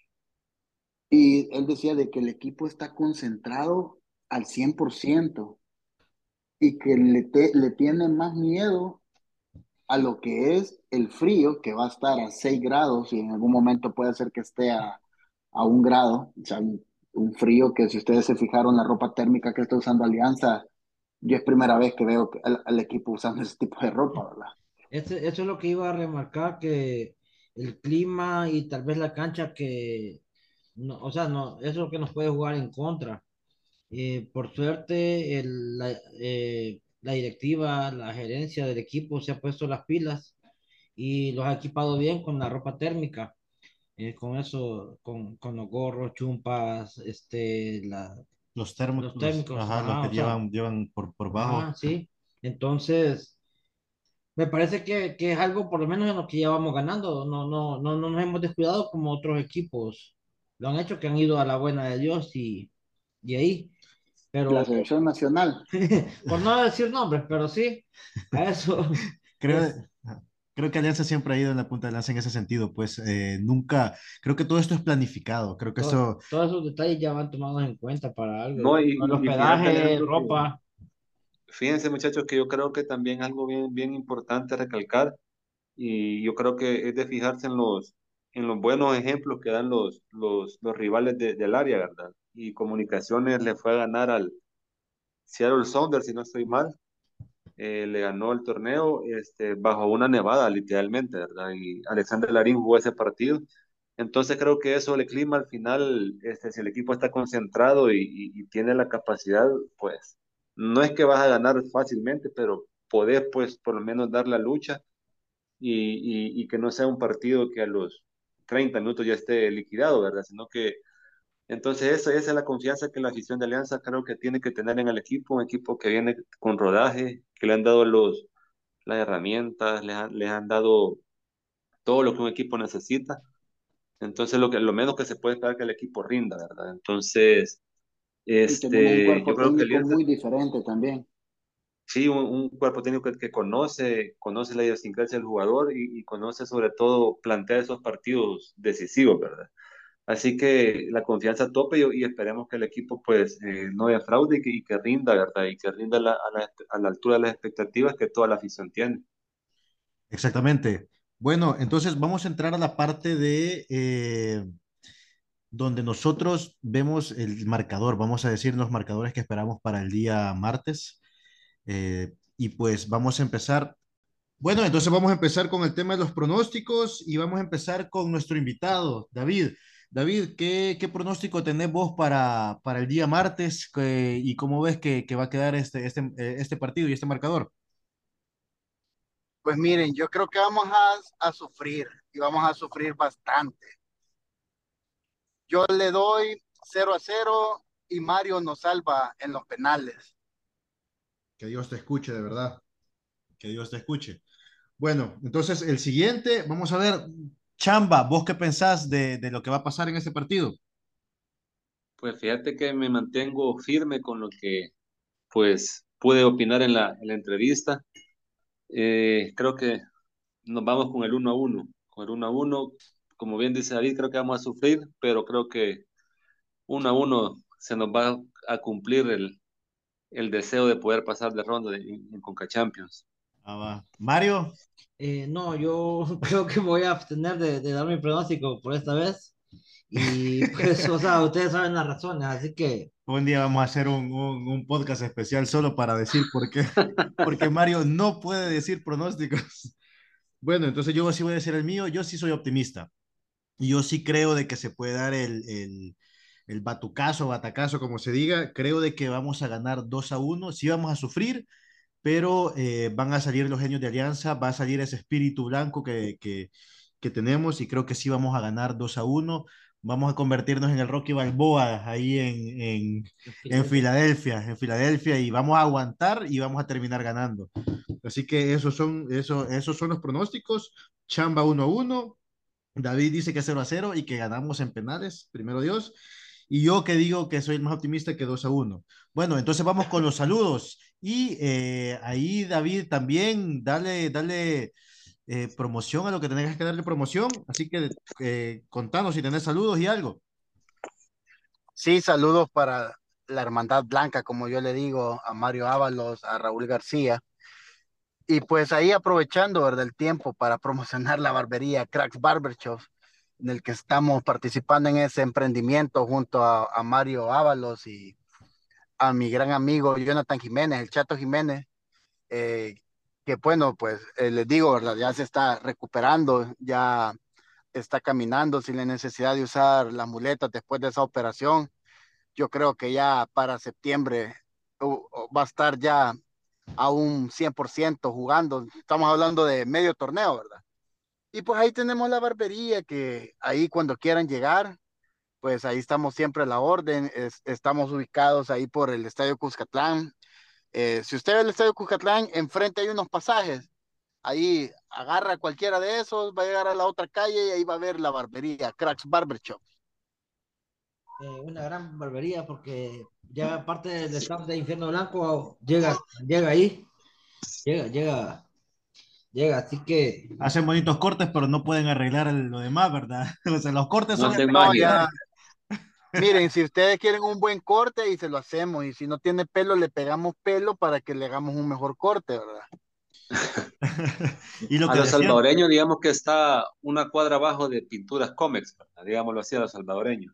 Y él decía de que el equipo está concentrado al cien por ciento y que le, te- le tiene más miedo a lo que es el frío, que va a estar a seis grados y en algún momento puede ser que esté a, a un grado, o sea, un, un frío que si ustedes se fijaron la ropa térmica que está usando Alianza, yo es primera vez que veo que al, al equipo usando ese tipo de ropa, ¿verdad? Ese- eso es lo que iba a remarcar, que el clima y tal vez la cancha que, no, o sea, no, eso es lo que nos puede jugar en contra. Eh, por suerte, el- la, eh, la directiva, la gerencia del equipo se ha puesto las pilas y los ha equipado bien con la ropa térmica. Eh, con eso, con, con los gorros, chumpas, este, la, Los termos, los los, térmicos, ajá, los ajá, que o sea, llevan, llevan por, por bajo. ajá, sí. Entonces, me parece que, que es algo por lo menos en lo que ya vamos ganando. No, no, no, no nos hemos descuidado como otros equipos lo han hecho, que han ido a la buena de Dios y, y ahí. La Pero, selección nacional. por no decir nombres, pero sí, a eso Creo, es. creo que Alianza siempre ha ido en la punta de lanza en ese sentido, pues eh, nunca, creo que todo esto es planificado, creo que to- esto, todos esos detalles ya van tomados en cuenta para algo. No, y, El y, y fíjate, hospedaje, Alejandro, que ropa. fíjense muchachos que yo creo que también algo bien, bien importante recalcar, y yo creo que es de fijarse en los, en los buenos ejemplos que dan los, los, los rivales de- del área, ¿verdad? Y Comunicaciones le fue a ganar al Seattle Sounders, si no estoy mal, eh, le ganó el torneo este, bajo una nevada, literalmente, ¿verdad? Y Alexander Larín jugó ese partido. Entonces creo que eso, el clima al final, este, si el equipo está concentrado y, y- y tiene la capacidad, pues no es que vas a ganar fácilmente, pero podés pues por lo menos dar la lucha y, y- y que no sea un partido que a los treinta minutos ya esté liquidado, ¿verdad? Sino que entonces esa, esa es la confianza que la afición de Alianza creo que tiene que tener en el equipo, un equipo que viene con rodaje, que le han dado los, las herramientas, les han, les han dado todo lo que un equipo necesita. Entonces lo que lo menos que se puede esperar es que el equipo rinda, ¿verdad? Entonces, Y tenemos un este, yo cuerpo creo que técnico Alianza, muy diferente también. sí, un, un cuerpo técnico que, que conoce, conoce la idiosincrasia del jugador y, y conoce sobre todo plantear esos partidos decisivos, ¿verdad? Así que la confianza a tope y, y esperemos que el equipo pues eh, no defraude y que, y que rinda, ¿verdad? Y que rinda la- a, la, a la altura de las expectativas que toda la afición tiene. exactamente. Bueno, entonces vamos a entrar a la parte de eh, donde nosotros vemos el marcador, vamos a decir los marcadores que esperamos para el día martes. Eh, y pues vamos a empezar. Bueno, entonces vamos a empezar con el tema de los pronósticos y vamos a empezar con nuestro invitado, David. David, ¿qué, qué pronóstico tenés vos para, para el día martes? ¿Qué- y cómo ves que, que va a quedar este, este, eh, este partido y este marcador? Pues miren, yo creo que vamos a, a sufrir y vamos a sufrir bastante. Yo le doy cero a cero y Mario nos salva en los penales. Que Dios te escuche, de verdad. Que Dios te escuche. Bueno, entonces el siguiente, vamos a ver, Chamba, ¿vos qué pensás de, de lo que va a pasar en este partido? Pues fíjate que me mantengo firme con lo que pues pude opinar en la, en la entrevista. Eh, creo que nos vamos con el uno a uno. Con el uno a uno, como bien dice David, creo que vamos a sufrir, pero creo que uno a uno se nos va a cumplir el, el deseo de poder pasar de ronda de- en, en Conca Champions. Ah, va. Mario, Eh, no, yo creo que voy a abstener de, de dar mi pronóstico por esta vez. Y pues, o sea, ustedes saben las razones, así que un día vamos a hacer un, un, un podcast especial solo para decir por qué, porque Mario no puede decir pronósticos. Bueno, entonces yo sí voy a decir el mío, yo sí soy optimista. Y yo sí creo de que se puede dar el, el, el batucazo, batacazo, como se diga. Creo de que vamos a ganar dos a uno. Sí vamos a sufrir, pero eh, van a salir los genios de Alianza, va a salir ese espíritu blanco que, que, que tenemos y creo que sí vamos a ganar dos a uno. Vamos a convertirnos en el Rocky Balboa ahí en, en, en Filadelfia, en Filadelfia y vamos a aguantar y vamos a terminar ganando. Así que esos son, eso, esos son los pronósticos. Chamba uno a uno. David dice que cero a cero y que ganamos en penales, primero Dios. Y yo que digo que soy el más optimista que dos a uno. Bueno, entonces vamos con los saludos. Y eh, ahí, David, también dale, dale eh, promoción a lo que tengas que darle promoción. Así que eh, contanos si tenés saludos y algo. Sí, saludos para la Hermandad Blanca, como yo le digo, a Mario Ábalos, a Raúl García. Y pues ahí aprovechando, ¿verdad? El tiempo para promocionar la barbería Cracks Barber Shop, en el que estamos participando en ese emprendimiento junto a, a Mario Ábalos y a mi gran amigo Jonathan Jiménez, el Chato Jiménez, eh, que bueno, pues eh, les digo, ¿verdad? Ya se está recuperando, ya está caminando sin la necesidad de usar las muletas después de esa operación. Yo creo que ya para septiembre uh, uh, va a estar ya a un cien por ciento jugando. Estamos hablando de medio torneo, ¿verdad? Y pues ahí tenemos la barbería que ahí cuando quieran llegar, pues ahí estamos siempre a la orden. Es, estamos ubicados ahí por el Estadio Cuscatlán. Eh, si usted ve el Estadio Cuscatlán, enfrente hay unos pasajes. Ahí agarra cualquiera de esos, va a llegar a la otra calle y ahí va a ver la barbería, Cracks Barber Shop. Eh, una gran barbería porque ya parte del staff de Infierno Blanco llega, llega ahí, llega, llega, llega, así que Hacen bonitos cortes, pero no pueden arreglar el- lo demás, ¿verdad? O sea, los cortes No son hacen No, magia. ya, miren, si ustedes quieren un buen corte y se lo hacemos, y si no tiene pelo, le pegamos pelo para que le hagamos un mejor corte, ¿verdad? y lo A que los decían, salvadoreños, digamos que está una cuadra abajo de Pinturas Comex, ¿verdad? Digámoslo así, a los salvadoreños.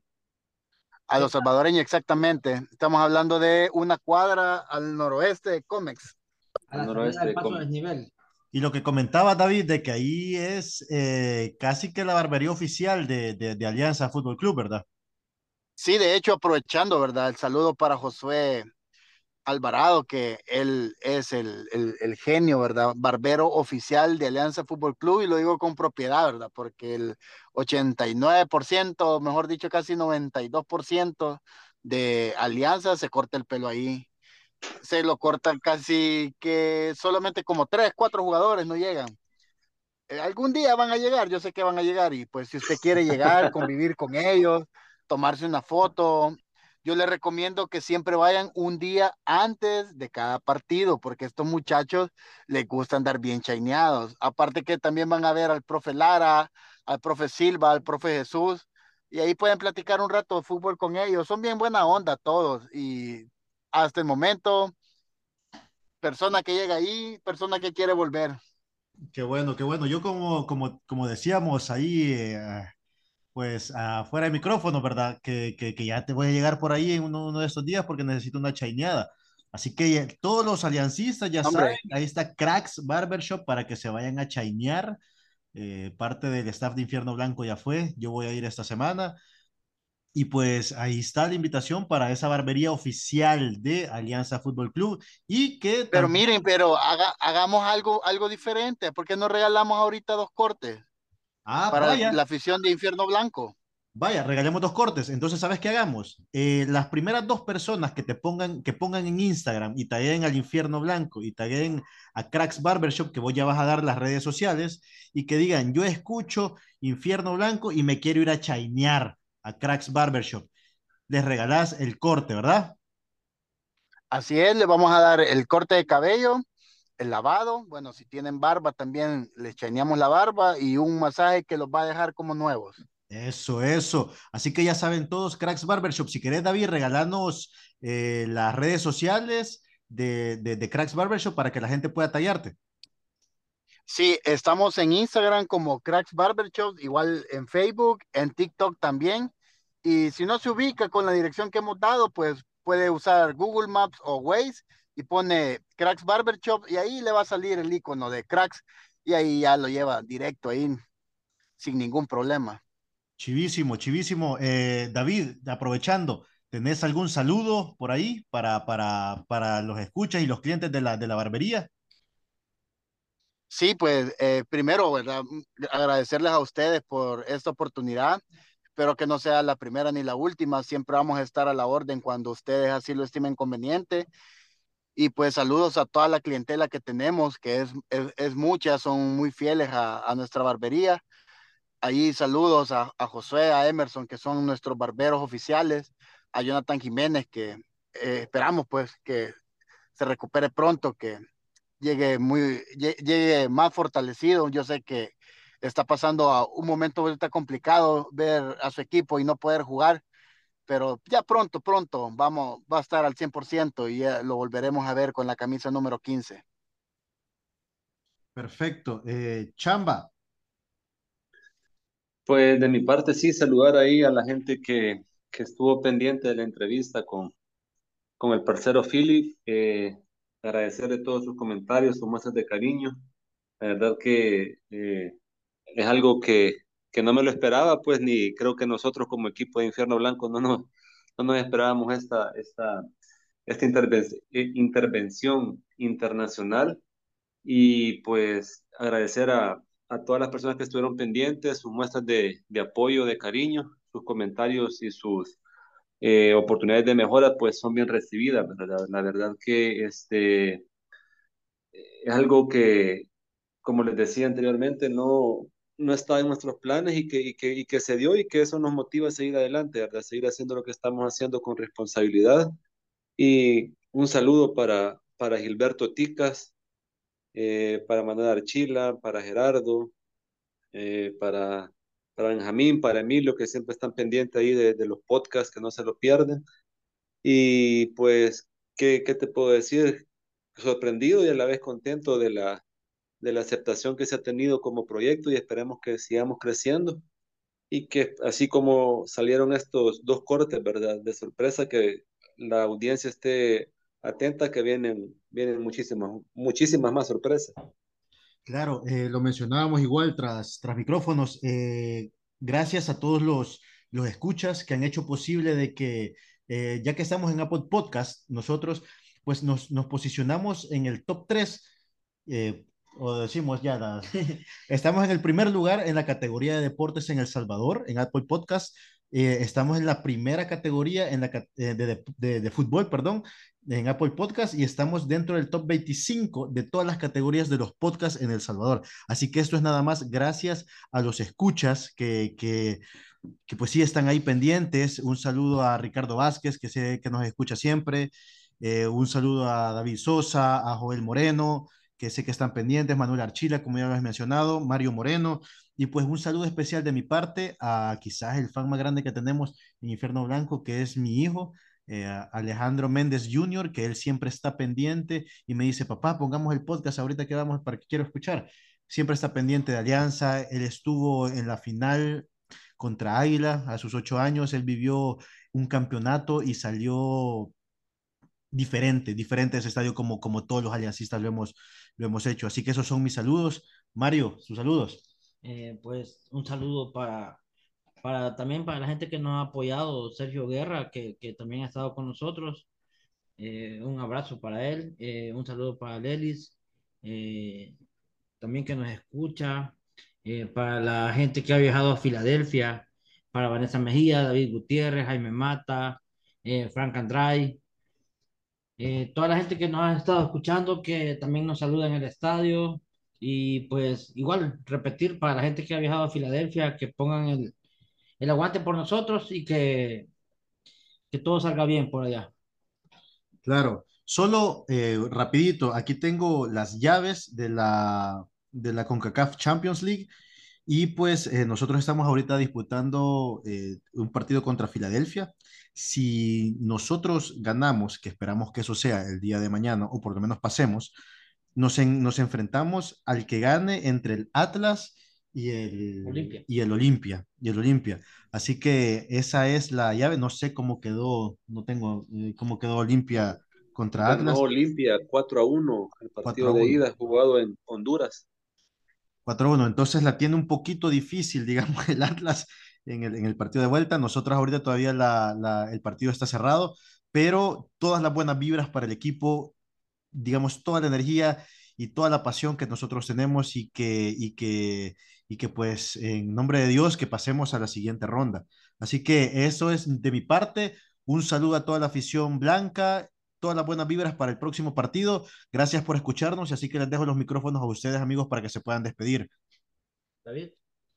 A los salvadoreños, exactamente. Estamos hablando de una cuadra al noroeste de Comex. a Al la salida noroeste del de paso Comex. del nivel. y lo que comentaba David, de que ahí es eh, casi que la barbería oficial de, de, de Alianza Fútbol Club, ¿verdad? Sí, de hecho, aprovechando, ¿verdad? El saludo para Josué Alvarado, que él es el, el, el genio, ¿verdad? Barbero oficial de Alianza Fútbol Club, y lo digo con propiedad, ¿verdad? Porque el ochenta y nueve por ciento, mejor dicho, casi noventa y dos por ciento de Alianza se corta el pelo ahí. Se lo cortan casi que solamente como tres, cuatro jugadores no llegan. Eh, algún día van a llegar, yo sé que van a llegar, y pues si usted quiere llegar, convivir con ellos, tomarse una foto, yo le recomiendo que siempre vayan un día antes de cada partido, porque estos muchachos les gusta andar bien chaineados. Aparte que también van a ver al profe Lara, al profe Silva, al profe Jesús, y ahí pueden platicar un rato de fútbol con ellos. Son bien buena onda todos, y hasta el momento, persona que llega ahí, persona que quiere volver. Qué bueno, qué bueno. Yo como, como, como decíamos ahí, eh, pues afuera de micrófono, ¿verdad? Que, que, que ya te voy a llegar por ahí en uno, uno de estos días porque necesito una chaineada. Así que ya- todos los aliancistas ya saben, Hombre, ahí está Cracks Barbershop para que se vayan a chainear. Eh, parte del staff de Infierno Blanco ya fue, yo voy a ir esta semana. Y pues ahí está la invitación para esa barbería oficial de Alianza Fútbol Club y que pero también, miren, pero haga- hagamos algo, algo diferente. ¿Por qué no regalamos ahorita dos cortes ah, para vaya, la afición de Infierno Blanco? vaya, regalemos dos cortes. Entonces, ¿sabes qué hagamos? Eh, las primeras dos personas que te pongan, que pongan en Instagram y taguen al Infierno Blanco y taguen a Cracks Barbershop, que vos ya vas a dar las redes sociales, y que digan, yo escucho Infierno Blanco y me quiero ir a chainear a Cracks Barbershop. Les regalás el corte, ¿verdad? Así es, le vamos a dar el corte de cabello, el lavado. Bueno, si tienen barba, también les chaneamos la barba y un masaje que los va a dejar como nuevos. Eso, eso. Así que ya saben todos, Cracks Barbershop. Si querés, David, regalarnos eh, las redes sociales de, de, de Cracks Barbershop para que la gente pueda tallarte. Sí, estamos en Instagram como Cracks Barber Shop, igual en Facebook, en TikTok también. Y si no se ubica con la dirección que hemos dado, pues puede usar Google Maps o Waze y pone Cracks Barber Shop y ahí le va a salir el icono de Cracks y ahí ya lo lleva directo ahí sin ningún problema. Chivísimo, chivísimo. Eh, David, aprovechando, ¿tenés algún saludo por ahí para, para, para los escuchas y los clientes de la, de la barbería? Sí, pues eh, primero, ¿verdad? Mm, agradecerles a ustedes por esta oportunidad. Espero que no sea la primera ni la última. Siempre vamos a estar a la orden cuando ustedes así lo estimen conveniente. Y pues saludos a toda la clientela que tenemos, que es, es, es mucha, son muy fieles a, a nuestra barbería. Ahí saludos a, a Josué, a Emerson, que son nuestros barberos oficiales, a Jonathan Jiménez, que eh, esperamos pues que se recupere pronto, que llegue, muy, llegue más fortalecido. Yo sé que está pasando a un momento ahorita complicado ver a su equipo y no poder jugar, pero ya pronto, pronto vamos, va a estar al cien por ciento y ya lo volveremos a ver con la camisa número quince. Perfecto. Eh, Chamba, Pues de mi parte sí, saludar ahí a la gente que, que estuvo pendiente de la entrevista con, con el parcero Philip, eh, agradecerle todos sus comentarios, sus muestras de cariño. La verdad que eh, es algo que, que no me lo esperaba, pues ni creo que nosotros como equipo de Infierno Blanco no nos, no nos esperábamos esta, esta, esta interven- eh, intervención internacional. Y pues agradecer a, a todas las personas que estuvieron pendientes, sus muestras de, de apoyo, de cariño, sus comentarios y sus eh, oportunidades de mejora, pues son bien recibidas, ¿verdad? La verdad que este, es algo que, como les decía anteriormente, no, no estaba en nuestros planes y que, y que, y que se dio y que eso nos motiva a seguir adelante, ¿verdad? Seguir haciendo lo que estamos haciendo con responsabilidad. Y un saludo para, para Gilberto Ticas, eh, para Manuel Archila, para Gerardo, eh, para, para Benjamín, para Emilio, que siempre están pendientes ahí de, de los podcasts, que no se lo pierden. Y pues, ¿qué, qué te puedo decir? Sorprendido y a la vez contento de la, de la aceptación que se ha tenido como proyecto y esperemos que sigamos creciendo y que así como salieron estos dos cortes, ¿verdad? De sorpresa, que la audiencia esté atenta, que vienen, vienen muchísimas, muchísimas más sorpresas. claro, eh, lo mencionábamos igual tras, tras micrófonos. Eh, gracias a todos los, los escuchas que han hecho posible de que, eh, ya que estamos en Apple Podcast, nosotros pues nos, nos posicionamos en el top tres, eh, o decimos ya, las- estamos en el primer lugar en la categoría de deportes en El Salvador, en Apple Podcast. Eh, estamos en la primera categoría en la, ca- eh, de, de, de, de fútbol, perdón, en Apple Podcast y estamos dentro del top veinticinco de todas las categorías de los podcasts en El Salvador. Así que esto es nada más gracias a los escuchas que, que, que pues sí están ahí pendientes. Un saludo a Ricardo Vázquez, que sé que nos escucha siempre. Eh, un saludo a David Sosa, a Joel Moreno, que sé que están pendientes, Manuel Archila, como ya lo has mencionado, Mario Moreno. Y pues un saludo especial de mi parte a quizás el fan más grande que tenemos en Infierno Blanco, que es mi hijo, eh, Alejandro Méndez junior, que él siempre está pendiente y me dice, papá, pongamos el podcast ahorita que vamos para que quiero escuchar. Siempre está pendiente de Alianza, él estuvo en la final contra Águila a sus ocho años, él vivió un campeonato y salió diferente, diferente de ese estadio como, como todos los aliancistas lo hemos, lo hemos hecho. Así que esos son mis saludos. Mario, sus saludos. Eh, pues un saludo para, para también para la gente que nos ha apoyado, Sergio Guerra, que, que también ha estado con nosotros. Eh, un abrazo para él, eh, un saludo para Lelis, eh, también que nos escucha, eh, para la gente que ha viajado a Filadelfia, para Vanessa Mejía, David Gutiérrez, Jaime Mata, eh, Frank Andray, eh, toda la gente que nos ha estado escuchando, que también nos saluda en el estadio. Y pues igual, repetir para la gente que ha viajado a Filadelfia, que pongan el, el aguante por nosotros y que, que todo salga bien por allá. Claro, solo eh, rapidito, aquí tengo las llaves de la, de la CONCACAF Champions League y pues eh, nosotros estamos ahorita disputando eh, un partido contra Filadelfia. Si nosotros ganamos, que esperamos que eso sea el día de mañana, o por lo menos pasemos, nos, en- nos enfrentamos al que gane entre el Atlas y el, Olimpia. y el Olimpia, y el Olimpia. Así que esa es la llave. No sé cómo quedó, no tengo eh, cómo quedó Olimpia contra Ganó Atlas, Olimpia cuatro a uno el cuatro a partido de uno ida jugado en Honduras. cuatro a uno. Entonces la tiene un poquito difícil, digamos, el Atlas en el, en el partido de vuelta. Nosotros ahorita todavía la, la- el partido está cerrado, pero todas las buenas vibras para el equipo, digamos, toda la energía y toda la pasión que nosotros tenemos y que, y que, y que pues en nombre de Dios que pasemos a la siguiente ronda. Así que eso es de mi parte. Un saludo a toda la afición blanca, todas las buenas vibras para el próximo partido. Gracias por escucharnos y así que les dejo los micrófonos a ustedes, amigos, para que se puedan despedir. David.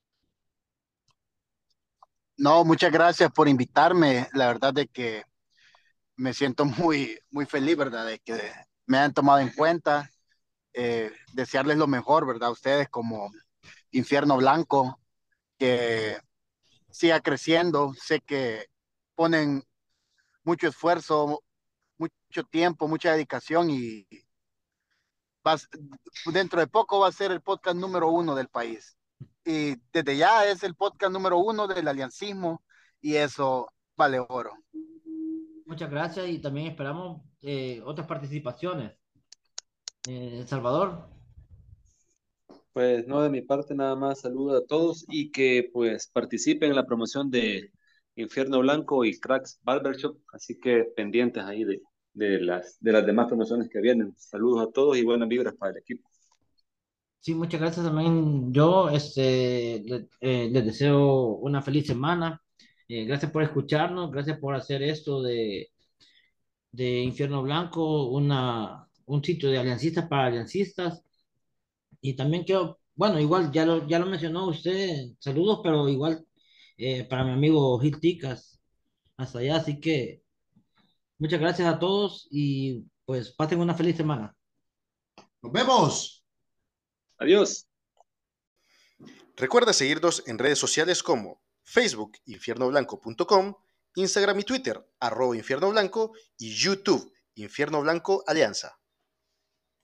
No, muchas gracias por invitarme. La verdad de que me siento muy, muy feliz, ¿verdad? De que me hayan tomado en cuenta. Eh, desearles lo mejor, ¿verdad? A ustedes como Infierno Blanco, que siga creciendo. Sé que ponen mucho esfuerzo, mucho tiempo, mucha dedicación y vas, dentro de poco va a ser el podcast número uno del país. Y desde ya es el podcast número uno del aliancismo y eso vale oro. Muchas gracias y también esperamos eh, otras participaciones. Eh, Salvador. Pues no, de mi parte nada más saludo a todos y que pues participen en la promoción de Infierno Blanco y Cracks Barbershop, así que pendientes ahí de, de las, de las demás promociones que vienen. Saludos a todos y buenas vibras para el equipo. Sí, muchas gracias también. Yo este, le- eh, les deseo una feliz semana. Eh, gracias por escucharnos, gracias por hacer esto de, de Infierno Blanco, una, un sitio de aliancistas para aliancistas. Y también quiero, bueno, igual ya lo, ya lo mencionó usted, saludos, pero igual eh, para mi amigo Gil Ticas, hasta allá. Así que muchas gracias a todos y pues pasen una feliz semana. ¡Nos vemos! Adiós. Recuerda seguirnos en redes sociales como Facebook, infierno blanco punto com, Instagram y Twitter, arroba Infierno Blanco y YouTube, Infierno Blanco Alianza.